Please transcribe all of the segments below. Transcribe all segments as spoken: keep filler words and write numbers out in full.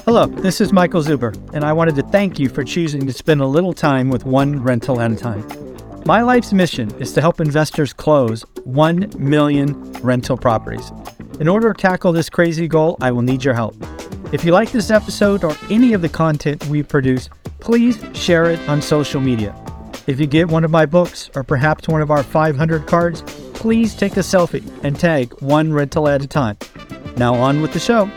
Hello, this is Michael Zuber, and I wanted to thank you for choosing to spend a little time with one rental at a time. My life's mission is to help investors close one million rental properties. In order to tackle this crazy goal, I will need your help. If you like this episode or any of the content we produce, please share it on social media. If you get one of my books or perhaps one of our five hundred cards, please take a selfie and tag one rental at a time. Now on with the show.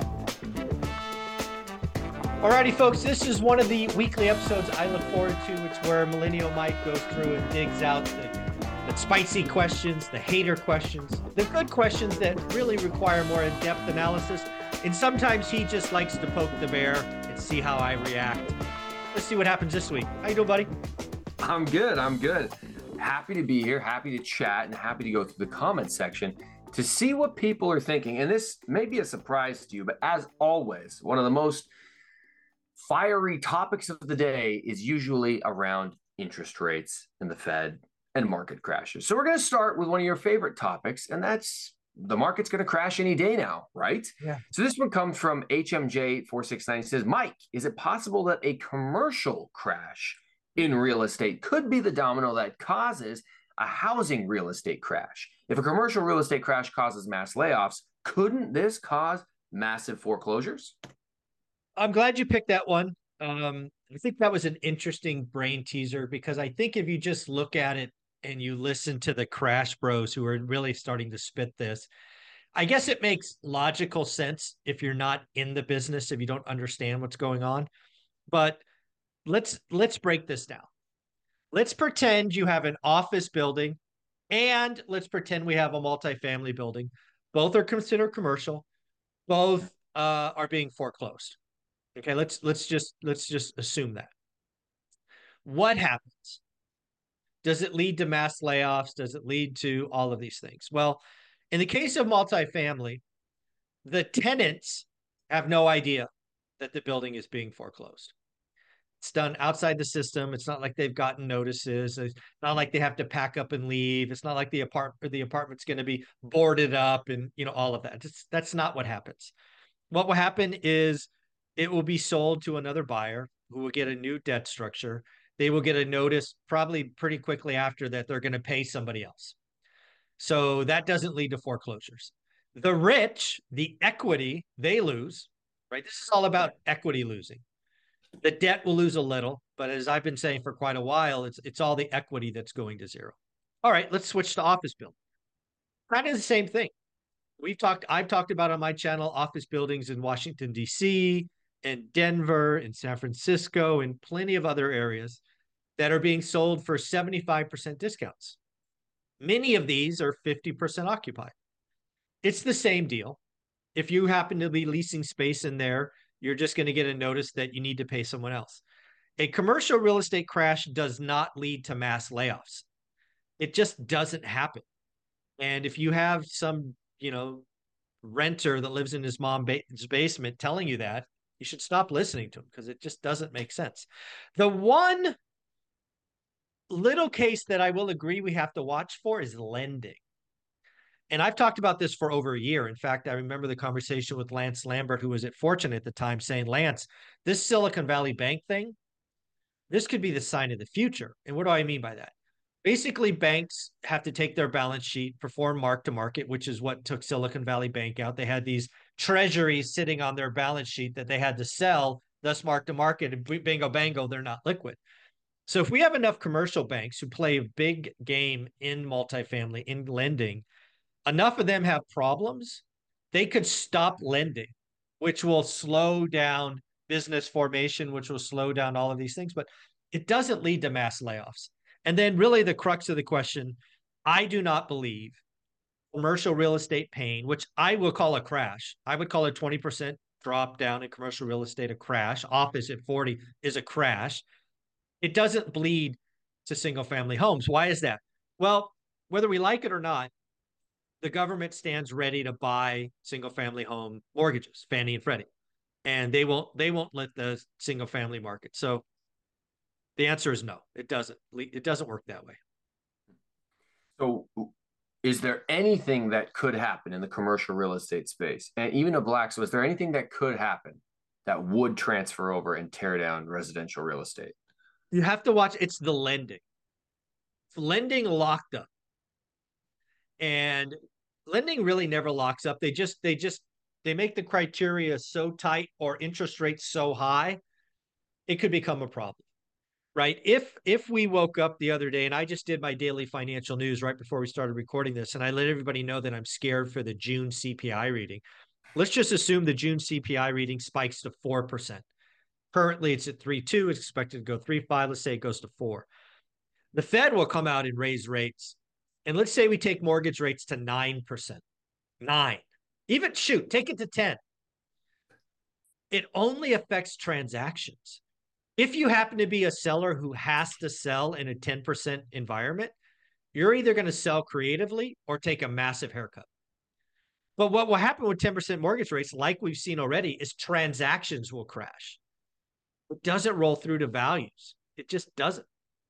Alrighty, folks, this is one of the weekly episodes I look forward to. It's where Millennial Mike goes through and digs out the, the spicy questions, the hater questions, the good questions that really require more in-depth analysis. And sometimes he just likes to poke the bear and see how I react. Let's see what happens this week. How you doing, buddy? I'm good. I'm good. Happy to be here. Happy to chat and happy to go through the comments section to see what people are thinking. And this may be a surprise to you, but as always, one of the most fiery topics of the day is usually around interest rates and the Fed and market crashes. So we're going to start with one of your favorite topics, and that's the market's going to crash any day now, right? Yeah. So this one comes from H M J four six nine. It says, Mike, is it possible that a commercial crash in real estate could be the domino that causes a housing real estate crash? If a commercial real estate crash causes mass layoffs, couldn't this cause massive foreclosures? I'm glad you picked that one. Um, I think that was an interesting brain teaser because I think if you just look at it and you listen to the crash bros who are really starting to spit this, I guess it makes logical sense if you're not in the business, if you don't understand what's going on. But let's let's break this down. Let's pretend you have an office building and let's pretend we have a multifamily building. Both are considered commercial. Both uh, are being foreclosed. Okay, let's let's just let's just assume that. What happens? Does it lead to mass layoffs? Does it lead to all of these things? Well, in the case of multifamily, the tenants have no idea that the building is being foreclosed. It's done outside the system. It's not like they've gotten notices. It's not like they have to pack up and leave. It's not like the apartment the apartment's going to be boarded up and you know all of that. It's, that's not what happens. What will happen is it will be sold to another buyer who will get a new debt structure. They will get a notice probably pretty quickly after that they're going to pay somebody else. So that doesn't lead to foreclosures. The rich, the equity, they lose, right? This is all about equity losing. The debt will lose a little, but as I've been saying for quite a while, it's it's all the equity that's going to zero. All right, let's switch to office building. Kind of the same thing. We've talked, I've talked about on my channel, office buildings in Washington, D C, in Denver, in San Francisco, and plenty of other areas that are being sold for seventy-five percent discounts. Many of these are fifty percent occupied. It's the same deal. If you happen to be leasing space in there, you're just going to get a notice that you need to pay someone else. A commercial real estate crash does not lead to mass layoffs. It just doesn't happen. And if you have some, you know, renter that lives in his mom's basement telling you that, you should stop listening to him because it just doesn't make sense. The one little case that I will agree we have to watch for is lending. And I've talked about this for over a year. In fact, I remember the conversation with Lance Lambert, who was at Fortune at the time, saying, Lance, this Silicon Valley Bank thing, this could be the sign of the future. And what do I mean by that? Basically, banks have to take their balance sheet, perform mark to market, which is what took Silicon Valley Bank out. They had these treasuries sitting on their balance sheet that they had to sell, thus mark to market, and bingo, bango, they're not liquid. So if we have enough commercial banks who play a big game in multifamily, in lending, enough of them have problems, they could stop lending, which will slow down business formation, which will slow down all of these things, but it doesn't lead to mass layoffs. And then really the crux of the question, I do not believe commercial real estate pain, which I will call a crash. I would call a twenty percent drop down in commercial real estate a crash. Office at forty is a crash. It doesn't bleed to single family homes. Why is that? Well, whether we like it or not, the government stands ready to buy single family home mortgages, Fannie and Freddie, and they won't they won't let the single family market. So the answer is no, it doesn't. It doesn't work that way. So is there anything that could happen in the commercial real estate space? And even a black, so is there anything that could happen that would transfer over and tear down residential real estate? You have to watch. It's the lending. It's lending locked up, and lending really never locks up. They just they just they make the criteria so tight or interest rates so high, it could become a problem. Right? If if we woke up the other day, and I just did my daily financial news right before we started recording this, and I let everybody know that I'm scared for the June C P I reading. Let's just assume the June C P I reading spikes to four percent. Currently, it's at three point two. It's expected to go three point five. Let's say it goes to four. The Fed will come out and raise rates. And let's say we take mortgage rates to nine percent. Nine. Even, shoot, take it to ten. It only affects transactions. If you happen to be a seller who has to sell in a ten percent environment, you're either going to sell creatively or take a massive haircut. But what will happen with ten percent mortgage rates, like we've seen already, is transactions will crash. It doesn't roll through to values. It just doesn't.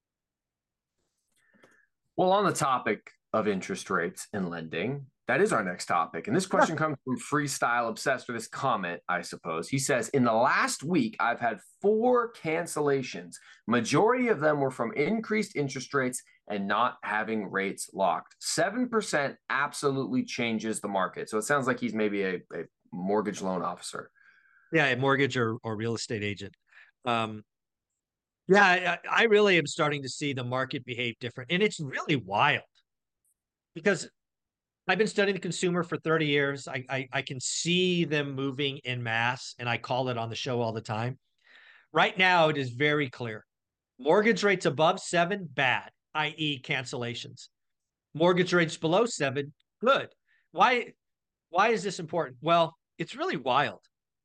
Well, on the topic of interest rates and lending, that is our next topic. And this question comes from Freestyle Obsessed with this comment, I suppose. He says, in the last week, I've had four cancellations. Majority of them were from increased interest rates and not having rates locked. seven percent absolutely changes the market. So it sounds like he's maybe a, a mortgage loan officer. Yeah, a mortgage or, or real estate agent. Um, yeah, I, I really am starting to see the market behave different. And it's really wild because I've been studying the consumer for thirty years. I, I, I can see them moving in mass, and I call it on the show all the time. Right now, it is very clear. Mortgage rates above seven, bad, that is cancellations. Mortgage rates below seven, good. Why, why is this important? Well, it's really wild.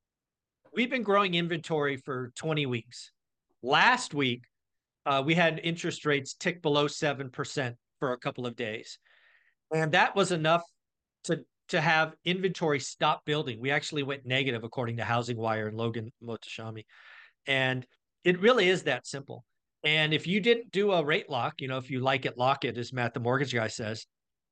We've been growing inventory for twenty weeks. Last week, uh, we had interest rates tick below seven percent for a couple of days. And that was enough to, to have inventory stop building. We actually went negative, according to Housing Wire and Logan Mohtashami. And it really is that simple. And if you didn't do a rate lock, you know, if you like it, lock it, as Matt, the mortgage guy, says,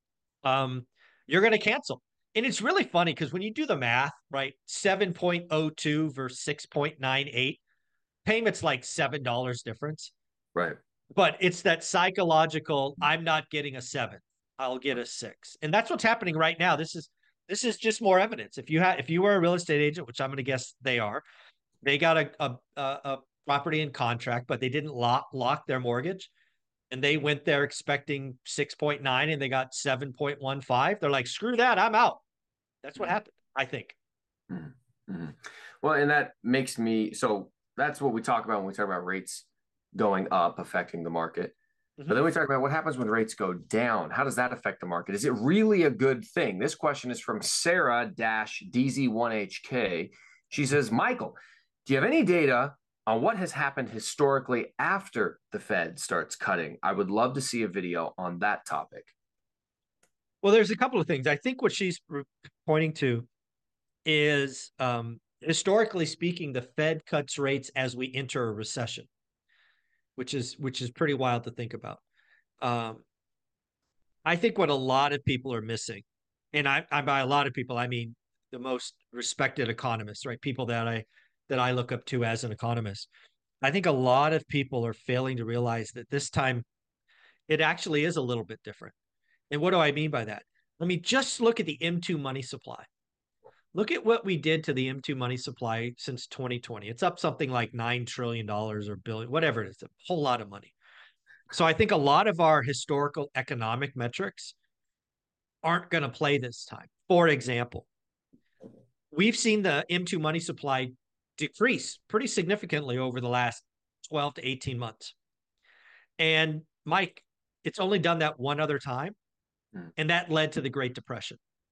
um, you're going to cancel. And it's really funny because when you do the math, right, seven point oh two versus six point nine eight, payment's like seven dollars difference. Right. But it's that psychological, I'm not getting a seven, I'll get a six. And that's what's happening right now. This is this is just more evidence. If you had if you were a real estate agent, which I'm going to guess they are, they got a, a, a property in contract, but they didn't lock lock their mortgage. And they went there expecting six point nine and they got seven point one five. They're like, screw that, I'm out. That's what happened, I think. Mm-hmm. Well, and that makes me, so that's what we talk about when we talk about rates going up affecting the market. Mm-hmm. But then we talk about what happens when rates go down. How does that affect the market? Is it really a good thing? This question is from Sarah D Z one H K. She says, Michael, do you have any data on what has happened historically after the Fed starts cutting? I would love to see a video on that topic. Well, there's a couple of things. I think what she's pointing to is, um, historically speaking, the Fed cuts rates as we enter a recession, which is which is pretty wild to think about. Um, I think what a lot of people are missing, and I, I by a lot of people, I mean the most respected economists, right? People that I that I look up to as an economist. I think a lot of people are failing to realize that this time it actually is a little bit different. And what do I mean by that? Let me just look at the M two money supply. Look at what we did to the M two money supply since twenty twenty. It's up something like nine trillion dollars or billion, whatever it is, a whole lot of money. So I think a lot of our historical economic metrics aren't going to play this time. For example, we've seen the M two money supply decrease pretty significantly over the last twelve to eighteen months. And Mike, it's only done that one other time, and that led to the Great Depression.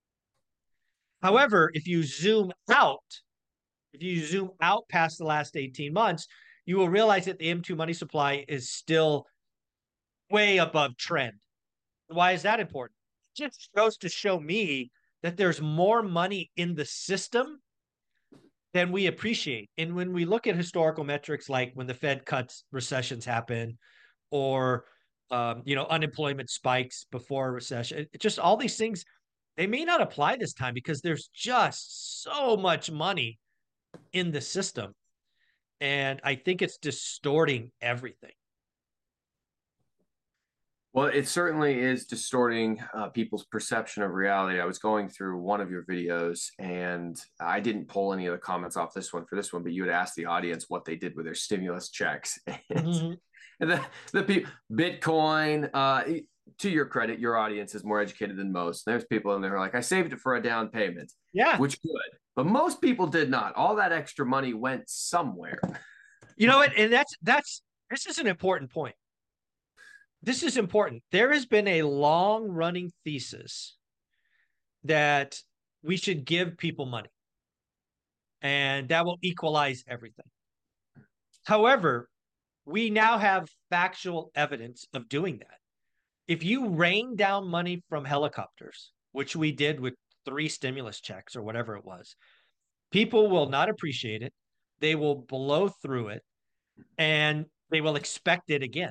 However, if you zoom out, if you zoom out past the last eighteen months, you will realize that the M two money supply is still way above trend. Why is that important? It just goes to show me that there's more money in the system than we appreciate. And when we look at historical metrics, like when the Fed cuts, recessions happen, or um, you know, unemployment spikes before a recession, it, just all these things, they may not apply this time because there's just so much money in the system. And I think it's distorting everything. Well, it certainly is distorting uh, people's perception of reality. I was going through one of your videos and I didn't pull any of the comments off this one for this one, but you had asked the audience what they did with their stimulus checks. And, Mm-hmm. and the, the people, Bitcoin, uh, to your credit, your audience is more educated than most. There's people in there who are like, I saved it for a down payment. Yeah. Which good. But most people did not. All that extra money went somewhere. You know what? And that's, that's, this is an important point. This is important. There has been a long running thesis that we should give people money and that will equalize everything. However, we now have factual evidence of doing that. If you rain down money from helicopters, which we did with three stimulus checks or whatever it was, people will not appreciate it. They will blow through it and they will expect it again.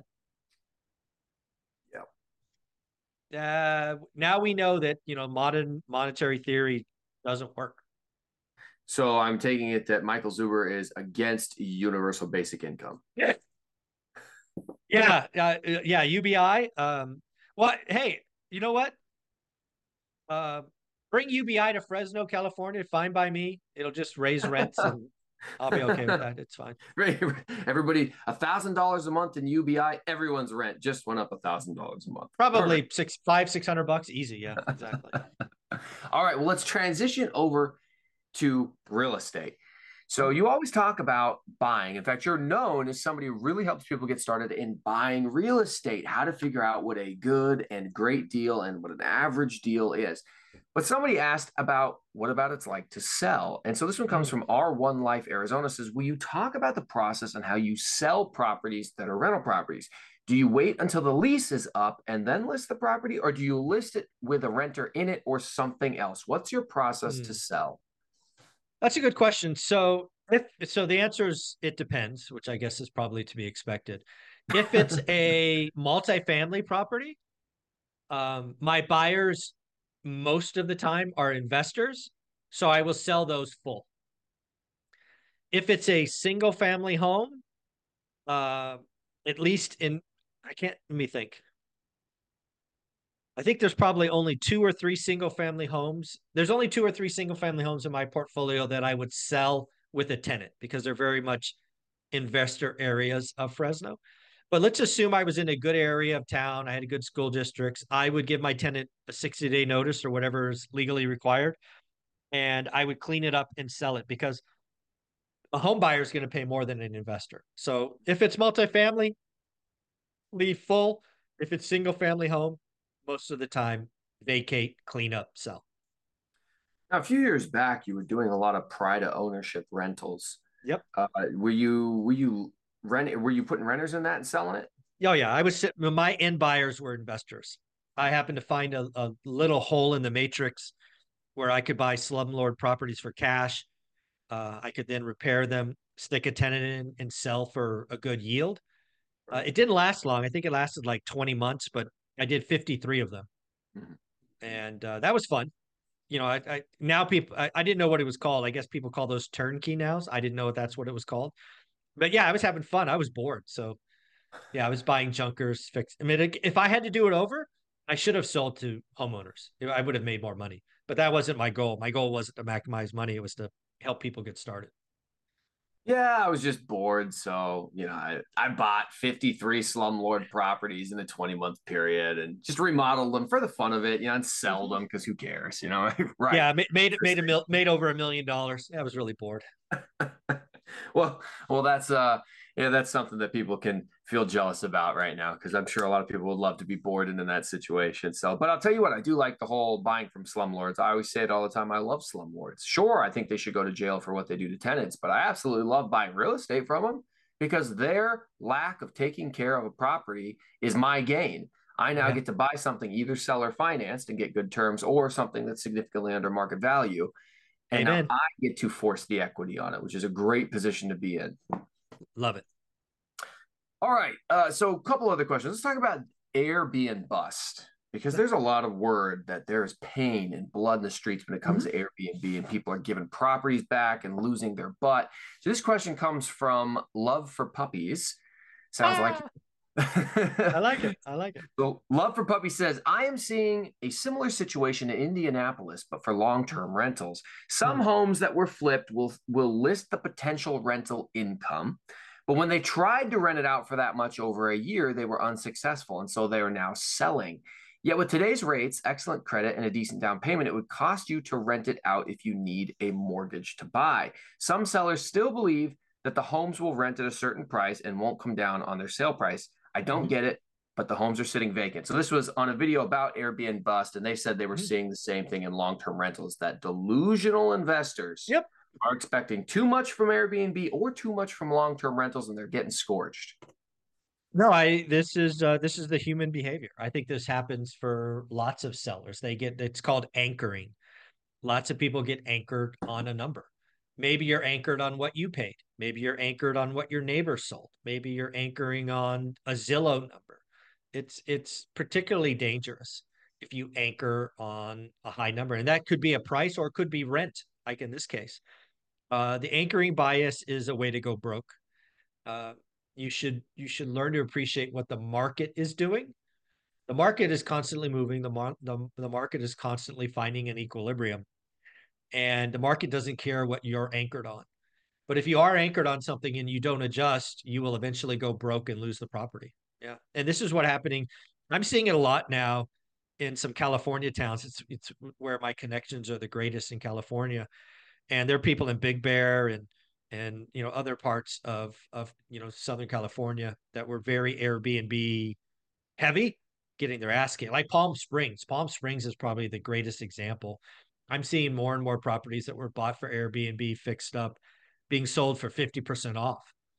Uh, now we know that, you know, modern monetary theory doesn't work. So I'm taking it that Michael Zuber is against universal basic income. Yeah. Yeah. Uh, yeah. U B I. Um, well, hey, you know what? Uh, bring U B I to Fresno, California. Fine by me. It'll just raise rents and I'll be okay with that. It's fine. Everybody, a thousand dollars a month in U B I. Everyone's rent just went up a thousand dollars a month. Probably Perfect. six, five, six hundred bucks, easy. Yeah, exactly. All right. Well, let's transition over to real estate. So you always talk about buying. In fact, you're known as somebody who really helps people get started in buying real estate, how to figure out what a good and great deal and what an average deal is. But somebody asked about what about it's like to sell. And so this one comes from R one Life Arizona, says, will you talk about the process and how you sell properties that are rental properties? Do you wait until the lease is up and then list the property, or do you list it with a renter in it or something else? What's your process mm. to sell? That's a good question. So if so the answer is it depends, which I guess is probably to be expected. If it's a multifamily property, um, my buyers most of the time are investors, so I will sell those full. If it's a single family home, uh, at least in, I can't, let me think. I think there's probably only two or three single family homes. There's only two or three single family homes in my portfolio that I would sell with a tenant because they're very much investor areas of Fresno. But let's assume I was in a good area of town. I had a good school districts. I would give my tenant a sixty day notice or whatever is legally required. And I would clean it up and sell it because a home buyer is going to pay more than an investor. So if it's multifamily, leave full. If it's single family home, most of the time, vacate, clean up, sell. Now, a few years back, you were doing a lot of pride of ownership rentals. Yep. Uh, were you were you rent were you putting renters in that and selling it? Oh yeah, I was. My end buyers were investors. I happened to find a, a little hole in the matrix where I could buy slumlord properties for cash. Uh, I could then repair them, stick a tenant in, and sell for a good yield. Uh, it didn't last long. I think it lasted like twenty months, but I did fifty-three of them. Mm-hmm. And uh, that was fun. You know, I, I now people, I, I didn't know what it was called. I guess people call those turnkey nows. I didn't know if that's what it was called. But yeah, I was having fun. I was bored. So yeah, I was buying junkers, fix. I mean, if I had to do it over, I should have sold to homeowners. I would have made more money. But that wasn't my goal. My goal wasn't to maximize money. It was to help people get started. Yeah, I was just bored. So, you know, I, I bought fifty-three slumlord properties in a twenty month period and just remodeled them for the fun of it, you know, and sell mm-hmm. them because who cares, you know? Right. Yeah, made made, made a mil, made over a million dollars. I was really bored. well, well, that's uh yeah, that's something that people can feel jealous about right now, because I'm sure a lot of people would love to be bored and in that situation. So, but I'll tell you what, I do like the whole buying from slumlords. I always say it all the time. I love slumlords. Sure, I think they should go to jail for what they do to tenants, but I absolutely love buying real estate from them because their lack of taking care of a property is my gain. I now yeah. get to buy something either seller financed and get good terms, or something that's significantly under market value. And I get to force the equity on it, which is a great position to be in. Love it. All right. Uh, so a couple other questions. Let's talk about Airbnb bust, because there's a lot of word that there is pain and blood in the streets when it comes Mm-hmm. to Airbnb, and people are giving properties back and losing their butt. So this question comes from Love for Puppies. Sounds like Ah, I like it. I like it. so Love for Puppy says, I am seeing a similar situation in Indianapolis, but for long-term rentals. Some Mm. homes that were flipped will will list the potential rental income, but when they tried to rent it out for that much over a year, they were unsuccessful, and so they are now selling. Yet with today's rates, excellent credit, and a decent down payment, it would cost you to rent it out if you need a mortgage to buy. Some sellers still believe that the homes will rent at a certain price and won't come down on their sale price. I don't Mhm. get it, but the homes are sitting vacant. So this was on a video about Airbnb bust, and they said they were Mhm. seeing the same thing in long-term rentals, that delusional investors Yep. are expecting too much from Airbnb or too much from long-term rentals, and they're getting scorched. No, I this is uh, this is the human behavior. I think this happens for lots of sellers. They get it's called anchoring. Lots of people get anchored on a number. Maybe you're anchored on what you paid. Maybe you're anchored on what your neighbor sold. Maybe you're anchoring on a Zillow number. It's it's particularly dangerous if you anchor on a high number, and that could be a price or it could be rent, like in this case. Uh, the anchoring bias is a way to go broke. Uh, you should you should learn to appreciate what the market is doing. The market is constantly moving. The, mar- the, the market is constantly finding an equilibrium, and the market doesn't care what you're anchored on. But if you are anchored on something and you don't adjust, you will eventually go broke and lose the property. Yeah, and this is what happening. I'm seeing it a lot now in some California towns. It's it's where my connections are the greatest in California, and there are people in Big Bear and and you know other parts of of you know Southern California that were very Airbnb heavy, getting their ass kicked. Like Palm Springs. Palm Springs is probably the greatest example. I'm seeing more and more properties that were bought for Airbnb, fixed up, being sold for fifty percent off.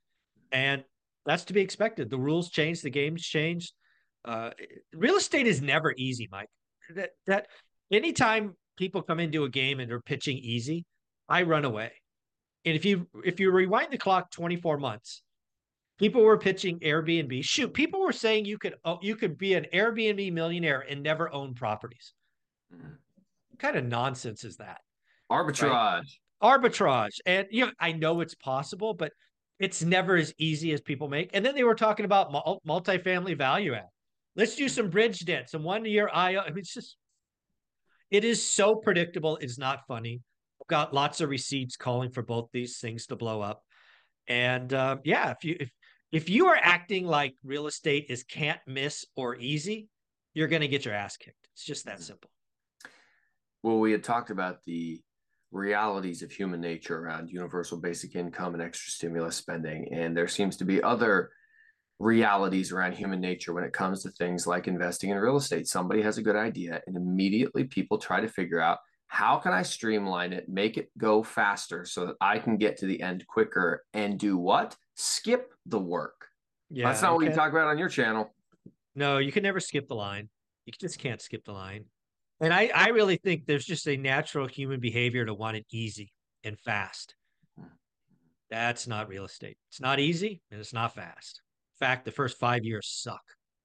And that's to be expected. The rules changed, the game's changed. Uh, real estate is never easy, Mike. That that anytime people come into a game and they're pitching easy, I run away. And if you if you rewind the clock twenty-four months, people were pitching Airbnb. Shoot, people were saying you could oh, you could be an Airbnb millionaire and never own properties. What kind of nonsense is that? Right? Arbitrage. Arbitrage. And you know, I know it's possible, but it's never as easy as people make. And then they were talking about mul- multifamily value add. Let's do some bridge debt, some one year I O. I mean, it's just it is so predictable. It's not funny. I've got lots of receipts calling for both these things to blow up. And uh, yeah, if you if if you are acting like real estate is can't miss or easy, you're going to get your ass kicked. It's just that simple. Well, we had talked about the realities of human nature around universal basic income and extra stimulus spending, and there seems to be other realities around human nature when it comes to things like investing in real estate. Somebody has a good idea, and immediately people try to figure out, how can I streamline it, make it go faster so that I can get to the end quicker, and do what? Skip the work. That's Yeah, not you what you can't. talk about on your channel. No, you can never skip the line. You just can't skip the line. And I, I really think there's just a natural human behavior to want it easy and fast. That's not real estate. It's not easy and it's not fast. In fact, the first five years suck.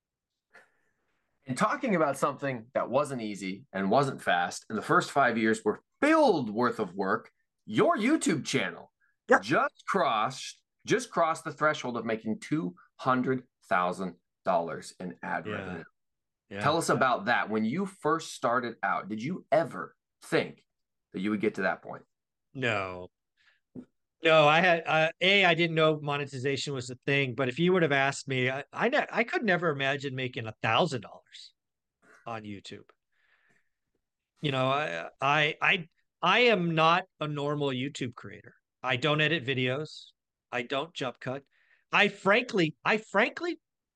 And talking about something that wasn't easy and wasn't fast, and the first five years were filled worth of work, your YouTube channel Yeah. just crossed just crossed the threshold of making two hundred thousand dollars in ad Yeah. revenue. Yeah. Tell us about that. When you first started out, did you ever think that you would get to that point? No, no, I had uh, a I didn't know monetization was a thing, but if you would have asked me, I I, ne- I could never imagine making a thousand dollars on YouTube. You know, I I I I am not a normal YouTube creator. I don't edit videos. I don't jump cut. I frankly, I frankly,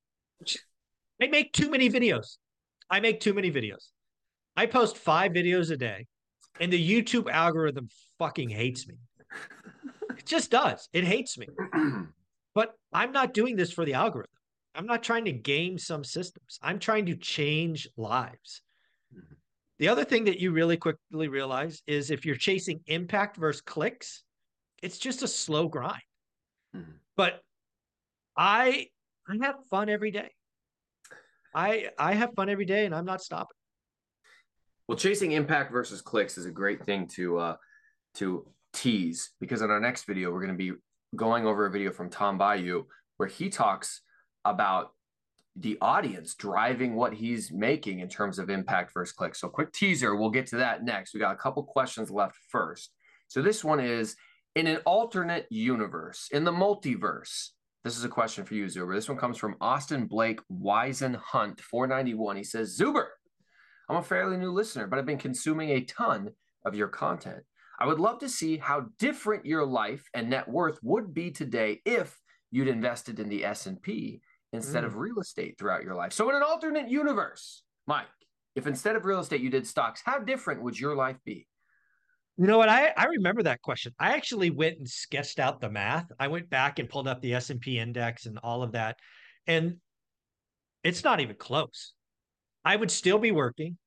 I make too many videos. I make too many videos. I post five videos a day, and the YouTube algorithm fucking hates me. It just does. It hates me. But I'm not doing this for the algorithm. I'm not trying to game some systems. I'm trying to change lives. The other thing that you really quickly realize is if you're chasing impact versus clicks, it's just a slow grind. Mhm. But I I have fun every day. I I have fun every day, and I'm not stopping. Well, chasing impact versus clicks is a great thing to uh, to tease, because in our next video, we're going to be going over a video from Tom Bayou where he talks about the audience driving what he's making in terms of impact versus clicks. So quick teaser, we'll get to that next. We got a couple questions left first. So this one is, in an alternate universe, in the multiverse, this is a question for you, Zuber. This one comes from Austin Blake Wisen Hunt, four ninety-one. He says, Zuber, I'm a fairly new listener, but I've been consuming a ton of your content. I would love to see how different your life and net worth would be today if you'd invested in the S and P instead mm. of real estate throughout your life. So in an alternate universe, Mike, if instead of real estate you did stocks, how different would your life be? You know what? I, I remember that question. I actually went and sketched out the math. I went back and pulled up the S and P index and all of that. And it's not even close. I would still be working.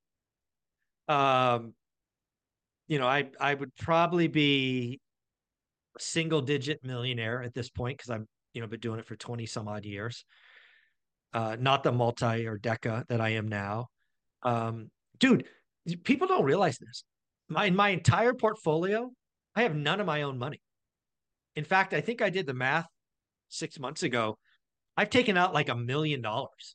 Um, you know, I I would probably be a single digit millionaire at this point because I'm, you know, been doing it for twenty some odd years. Uh, not the multi or deca that I am now. Um, dude, people don't realize this. My my entire portfolio, I have none of my own money. In fact, I think I did the math six months ago. I've taken out like a million dollars.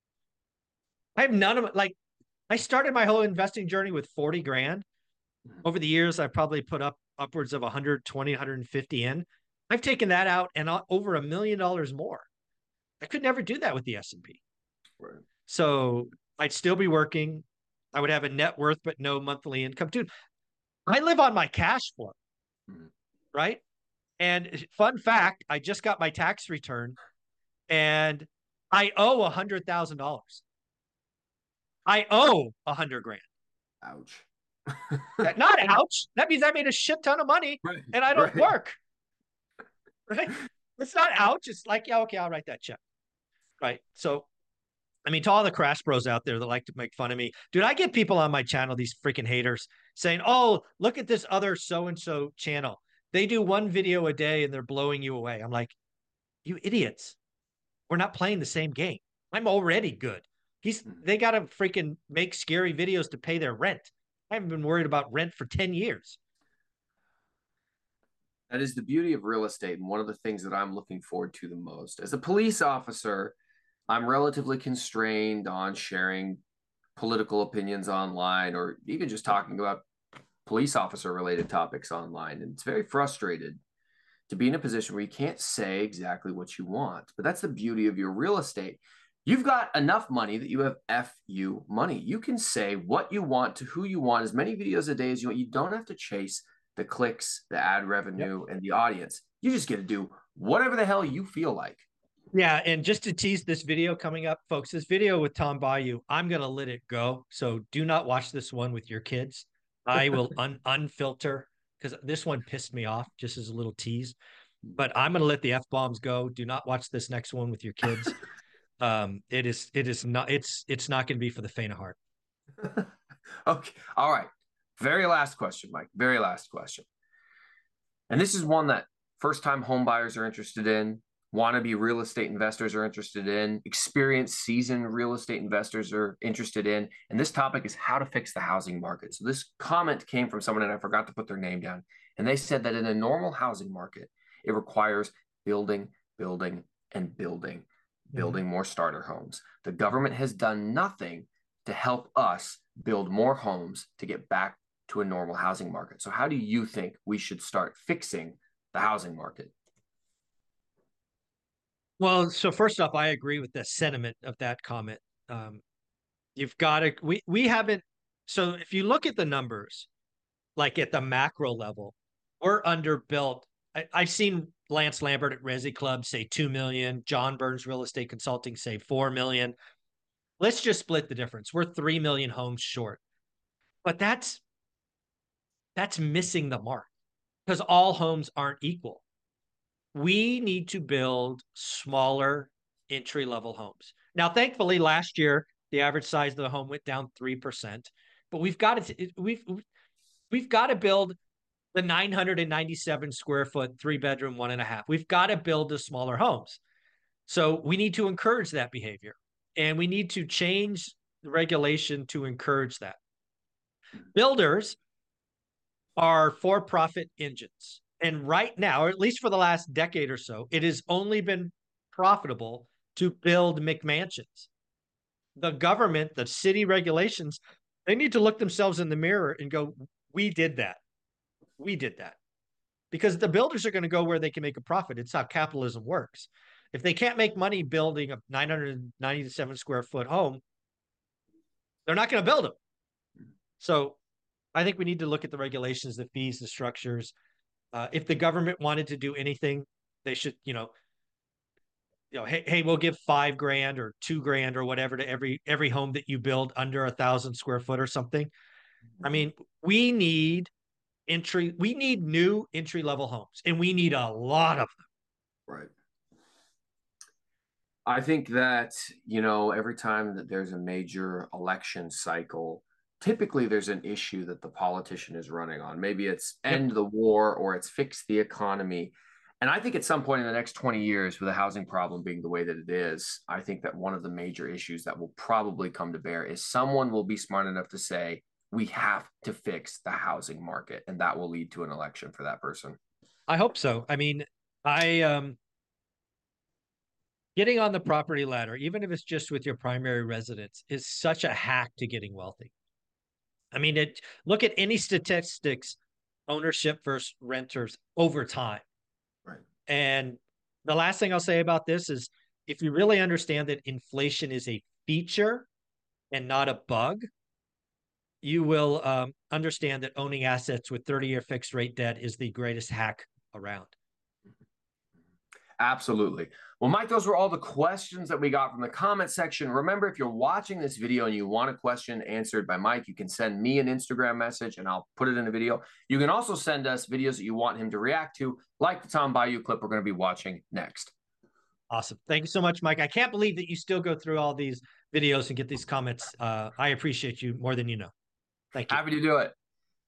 I have none of it. Like, I started my whole investing journey with forty grand. Over the years, I've probably put up upwards of one hundred twenty, one hundred fifty in. I've taken that out and over a million dollars more. I could never do that with the S and P. Right. So I'd still be working. I would have a net worth, but no monthly income. Dude, I live on my cash flow, mm-hmm. right? And fun fact, I just got my tax return and I owe one hundred thousand dollars. I owe a hundred grand. Ouch. Not ouch. That means I made a shit ton of money right, and I don't right. work. Right? It's not ouch. It's like, yeah, okay, I'll write that check. Right. So, I mean, to all the crash bros out there that like to make fun of me, dude, I get people on my channel, these freaking haters, saying, oh, look at this other so-and-so channel. They do one video a day and they're blowing you away. I'm like, you idiots. We're not playing the same game. I'm already good. He's they got to freaking make scary videos to pay their rent. I haven't been worried about rent for ten years. That is the beauty of real estate. And one of the things that I'm looking forward to the most as a police officer, I'm relatively constrained on sharing political opinions online or even just talking about police officer related topics online. And it's very frustrated to be in a position where you can't say exactly what you want. But that's the beauty of your real estate. You've got enough money that you have F you money. You can say what you want to who you want, as many videos a day as you want. You don't have to chase the clicks, the ad revenue, yep. and the audience. You just get to do whatever the hell you feel like. Yeah, and just to tease this video coming up, folks, this video with Tom Bayou, I'm going to let it go. So do not watch this one with your kids. I will un unfilter because this one pissed me off, just as a little tease. But I'm going to let the F-bombs go. Do not watch this next one with your kids. Um, it is, it is not, it's, it's not going to be for the faint of heart. Okay. All right. Very last question, Mike. Very last question. And this is one that first-time home buyers are interested in, wannabe real estate investors are interested in, experienced, seasoned real estate investors are interested in. And this topic is how to fix the housing market. So this comment came from someone, and I forgot to put their name down. And they said that in a normal housing market, it requires building, building, and building. Building more starter homes. The government has done nothing to help us build more homes to get back to a normal housing market. So how do you think we should start fixing the housing market? Well, so first off, I agree with the sentiment of that comment. Um, you've got to, we, we haven't, so if you look at the numbers, like at the macro level, we're underbuilt. I, I've seen Lance Lambert at Resi Club say two million, John Burns Real Estate Consulting say four million. Let's just split the difference. We're three million homes short, but that's, that's missing the mark because all homes aren't equal. We need to build smaller entry-level homes. Now, thankfully, last year, the average size of the home went down three percent, but we've got to, we've, we've got to build the nine hundred ninety-seven square foot, three bedroom, one and a half. We've got to build the smaller homes. So we need to encourage that behavior. And we need to change the regulation to encourage that. Builders are for-profit engines. And right now, or at least for the last decade or so, it has only been profitable to build McMansions. The government, the city regulations, they need to look themselves in the mirror and go, we did that. We did that. Because the builders are going to go where they can make a profit. It's how capitalism works. If they can't make money building a nine hundred ninety-seven square foot home, they're not going to build them. So I think we need to look at the regulations, the fees, the structures. Uh, if the government wanted to do anything, they should, you know, you know, hey, hey, we'll give five grand or two grand or whatever to every every home that you build under a thousand square foot or something. I mean, we need entry, we need new entry level homes, and we need a lot of them. Right. I think that, you know, every time that there's a major election cycle, typically there's an issue that the politician is running on. Maybe it's end yep. the war or it's fix the economy. And I think at some point in the next twenty years, with the housing problem being the way that it is, I think that one of the major issues that will probably come to bear is someone will be smart enough to say, we have to fix the housing market. And that will lead to an election for that person. I hope so. I mean, I, um, getting on the property ladder, even if it's just with your primary residence, is such a hack to getting wealthy. I mean, it, look at any statistics, ownership versus renters over time. Right. And the last thing I'll say about this is, if you really understand that inflation is a feature and not a bug, you will um, understand that owning assets with thirty-year fixed rate debt is the greatest hack around. Absolutely. Well, Mike, those were all the questions that we got from the comment section. Remember, if you're watching this video and you want a question answered by Mike, you can send me an Instagram message and I'll put it in the video. You can also send us videos that you want him to react to, like the Tom Bayou clip we're going to be watching next. Awesome. Thank you so much, Mike. I can't believe that you still go through all these videos and get these comments. Uh, I appreciate you more than you know. Thank you. Happy to do it.